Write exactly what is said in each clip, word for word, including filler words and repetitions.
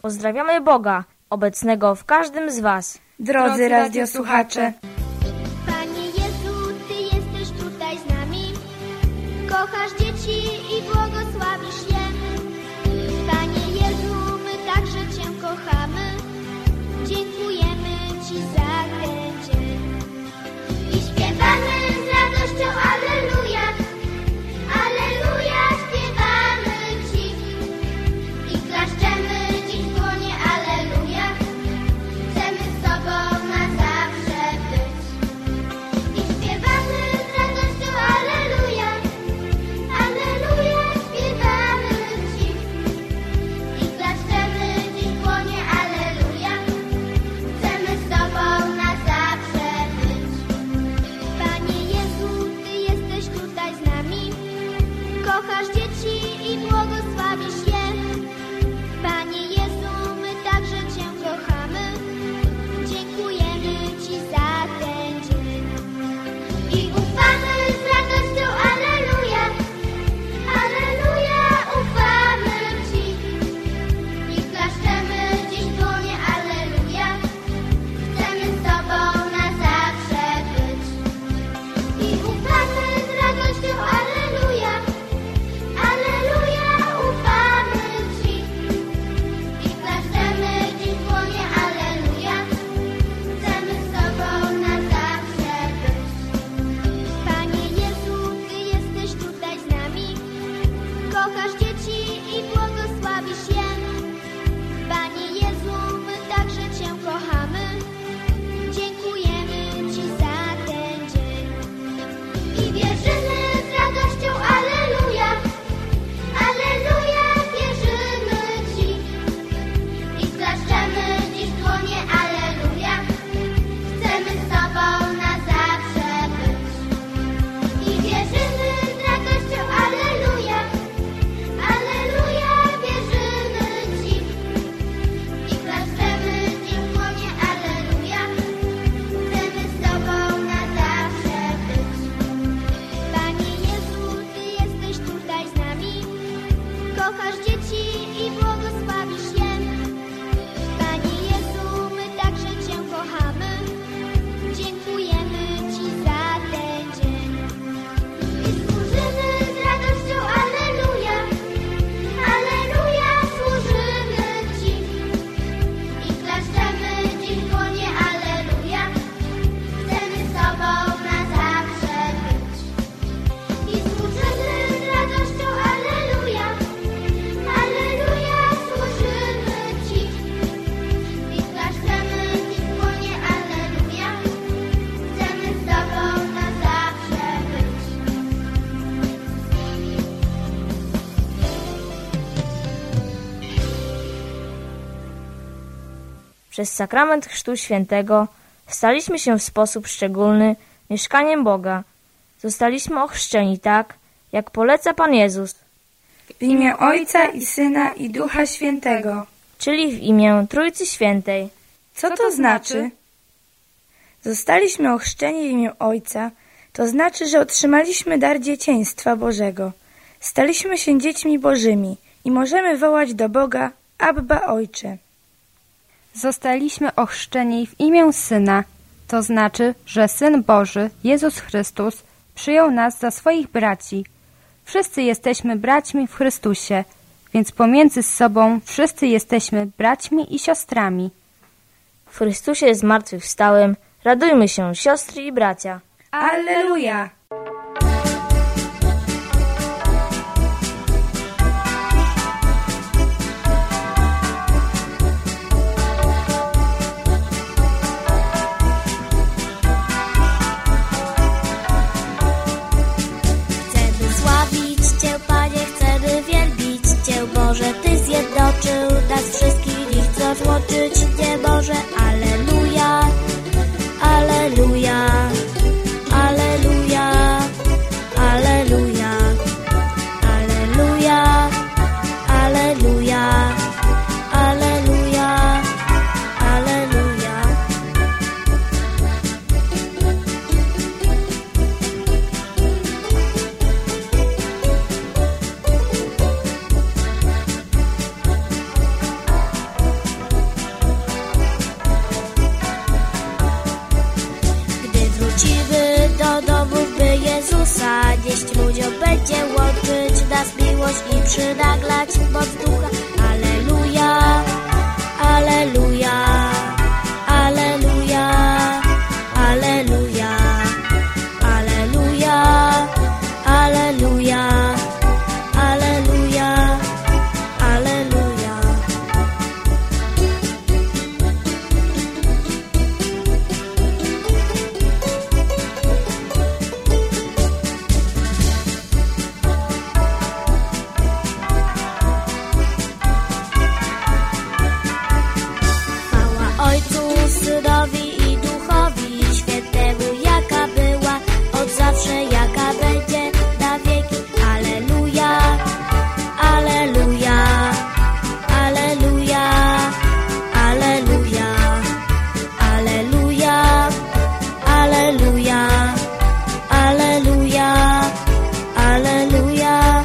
Pozdrawiamy Boga, obecnego w każdym z Was. Drodzy radiosłuchacze, Panie Jezu, Ty jesteś tutaj z nami, kochasz dzieci i błogosławisz je. Panie Jezu, my także Cię kochamy, dziękujemy Ci za ten dzień. I śpiewamy z radością Alleluja, Alleluja, śpiewamy Ci. I klaszczemy dziś w dłonie Alleluja, chcemy z Tobą na zawsze być. I śpiewamy z radością Alleluja, Alleluja, śpiewamy Ci. I klaszczemy dziś w dłonie Alleluja, chcemy z Tobą na zawsze być. Panie Jezu, Ty jesteś tutaj z nami, kochasz dzieci i błogosławisz je. Panie Jezu, my także Cię kochamy, dziękujemy Ci za ten dzień. I ufamy z radością Alleluja, Alleluja, ufamy Ci. I klaszczemy dziś w dłonie Alleluja, chcemy z Tobą na zawsze być. I ufamy z radością Alleluja, Alleluja, ufamy Ci. I klaszczemy dziś w dłonie Alleluja, chcemy z Tobą na zawsze być. Panie Jezu, Ty jesteś tutaj z nami, kochasz dzieci i błogosławisz je. Panie Jezu, my także Cię kochamy, dziękujemy Ci za ten dzień. I wierzymy z radością Alleluja, Alleluja, wierzymy Ci. I klaszczemy dziś w dłonie Alleluja, chcemy z Tobą na zawsze być. I wierzymy z radością Alleluja, Alleluja, wierzymy Ci. I klaszczemy dziś w dłonie Alleluja, chcemy z Tobą na zawsze być. Panie Jezu, Ty jesteś tutaj z nami, kochasz dzieci i błogosławisz je. Panie Jezu, my także Cię kochamy, dziękujemy Ci za ten dzień. I służymy z radością Alleluja, Alleluja, służymy Ci. I klaszczemy dziś w dłonie Alleluja, chcemy z Tobą na zawsze być. I służymy z radością Alleluja, Alleluja, służymy Ci. I klaszczemy dziś w dłonie Alleluja, chcemy z Tobą na zawsze być. Przez sakrament Chrztu Świętego staliśmy się w sposób szczególny mieszkaniem Boga. Zostaliśmy ochrzczeni tak, jak poleca Pan Jezus, w imię Ojca i Syna i Ducha Świętego. czyli w imię Trójcy Świętej. Co to znaczy? Zostaliśmy ochrzczeni w imię Ojca, to znaczy, że otrzymaliśmy dar dzieciństwa Bożego. Staliśmy się dziećmi Bożymi i możemy wołać do Boga: Abba, Ojcze. Zostaliśmy ochrzczeni w imię Syna, to znaczy, że Syn Boży, Jezus Chrystus, przyjął nas za swoich braci. Wszyscy jesteśmy braćmi w Chrystusie, więc pomiędzy sobą wszyscy jesteśmy braćmi i siostrami. W Chrystusie zmartwychwstałym radujmy się, siostry i bracia. Alleluja! Chcemy sławić Cię, Panie, chcemy wielbić Cię, Boże, Ty zjednoczył nas wszystkich, nikt rozłączyć nie może. Alleluja, Alleluja, Alleluja. będzie łączyć nas miłość i przynaglać moc ducha. Alleluja, alleluja, alleluja, alleluja, alleluja, alleluja, alleluja, alleluja. Chwała Ojcu, Synowi i Duchowi Świętemu, jaka była od zawsze, jaka będzie na wieki. Alleluja, alleluja, alleluja, alleluja, alleluja, alleluja, alleluja, alleluja.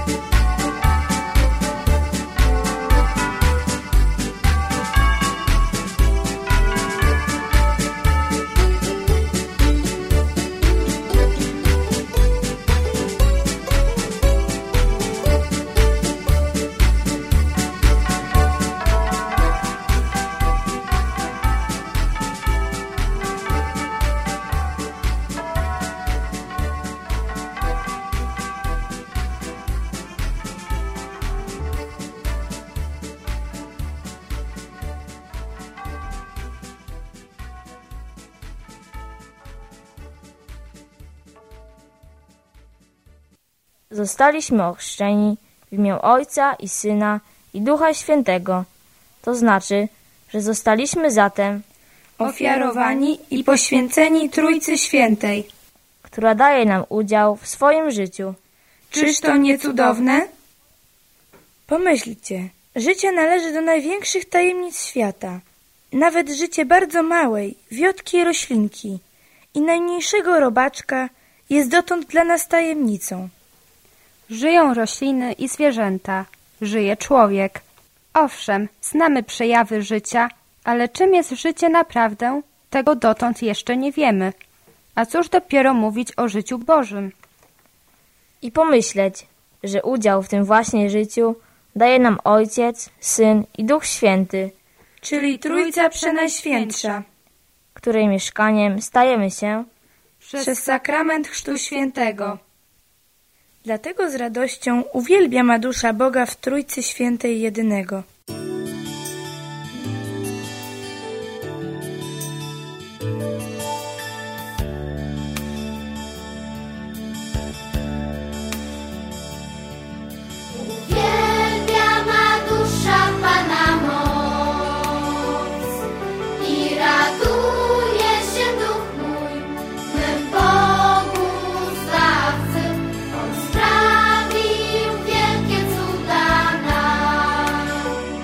Zostaliśmy ochrzczeni w imię Ojca i Syna i Ducha Świętego. To znaczy, że zostaliśmy zatem Ofiarowani i poświęceni Trójcy Świętej. która daje nam udział w swoim życiu. Czyż to nie cudowne? Pomyślcie, życie należy do największych tajemnic świata. Nawet życie bardzo małej, wiotkiej roślinki i najmniejszego robaczka jest dotąd dla nas tajemnicą. Żyją rośliny i zwierzęta, żyje człowiek. Owszem, znamy przejawy życia, ale czym jest życie naprawdę, tego dotąd jeszcze nie wiemy. A cóż dopiero mówić o życiu Bożym? I pomyśleć, że udział w tym właśnie życiu daje nam Ojciec, Syn i Duch Święty, Czyli Trójca Przenajświętsza, której mieszkaniem stajemy się przez sakrament Chrztu Świętego. Dlatego z radością uwielbia ma dusza Boga w Trójcy Świętej jedynego. Uwielbia ma dusza Pana moc i raduje się duch mój w mym Bogu Zbawcy. On sprawił wielkie cuda nam.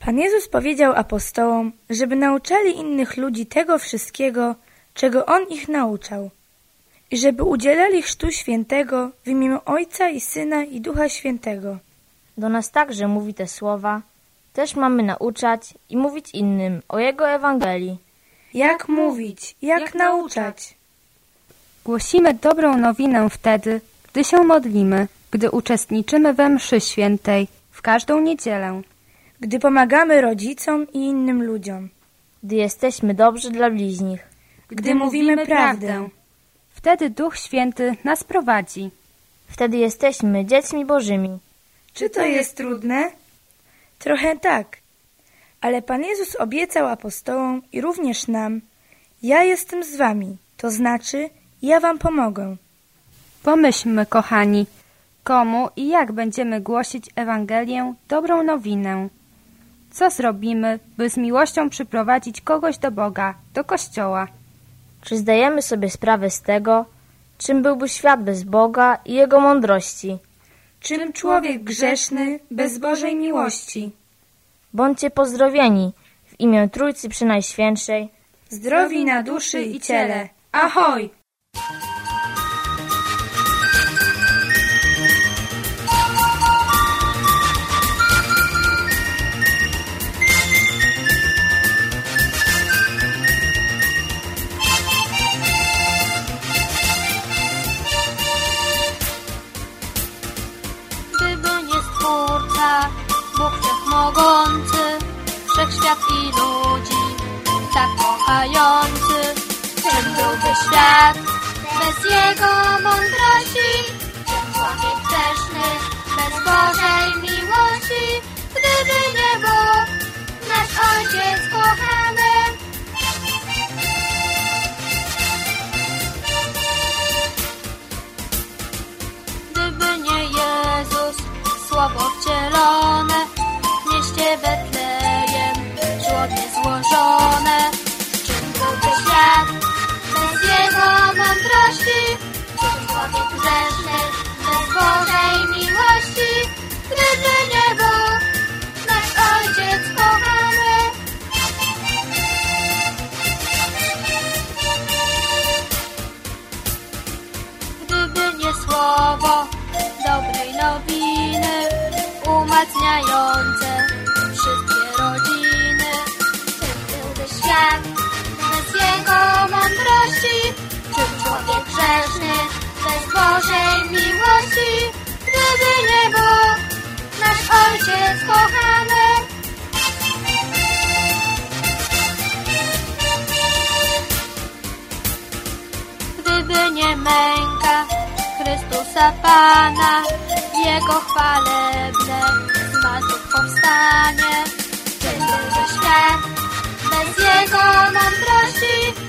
Pan Jezus powiedział apostołom, żeby nauczali innych ludzi tego wszystkiego, czego On ich nauczał, i żeby udzielali Chrztu Świętego w imię Ojca i Syna i Ducha Świętego. Do nas także mówi te słowa. Też mamy nauczać i mówić innym o Jego Ewangelii. Jak mówić, jak, jak nauczać? Głosimy dobrą nowinę wtedy, gdy się modlimy, gdy uczestniczymy we mszy świętej w każdą niedzielę, gdy pomagamy rodzicom i innym ludziom, gdy jesteśmy dobrzy dla bliźnich, gdy, gdy mówimy, mówimy prawdę. prawdę. Wtedy Duch Święty nas prowadzi. Wtedy jesteśmy dziećmi Bożymi. Czy to jest trudne? Trochę tak, ale Pan Jezus obiecał apostołom i również nam: ja jestem z wami, to znaczy ja wam pomogę. Pomyślmy, kochani, komu i jak będziemy głosić Ewangelię, dobrą nowinę. Co zrobimy, by z miłością przyprowadzić kogoś do Boga, do Kościoła? Czy zdajemy sobie sprawę z tego, czym byłby świat bez Boga i Jego mądrości? Czym człowiek grzeszny bez Bożej miłości? Bądźcie pozdrowieni w imię Trójcy Przenajświętszej. Zdrowi na duszy i ciele. Ahoj! Bóg Wszechmogący, wszechświat i ludzi, tak kochający. Czym byłby świat bez Jego mądrości? Czym człowiek grzeszny bez Bożej miłości? Gdyby nie Bóg, nasz Ojciec kochany. Gdyby nie Jezus, Słowo wcielone, w mieście Betlejem, żłobie złożone. Czym byłby świat bez Jego mądrości? Czym człowiek grzeszny bez Bożej miłości? Gdyby nie Bóg, nasz Ojciec kochany. Gdyby nie Słowo dobrej nowiny, umacniające wszystkie rodziny. Czym byłby świat bez Jego mądrości? Czym człowiek grzeszny bez Bożej miłości? Gdyby nie Bóg, nasz Ojciec kochany. Gdyby nie męka Chrystusa Pana, Jego chwalebne zmartwychwstanie. Czym byłby świat bez Jego mądrości?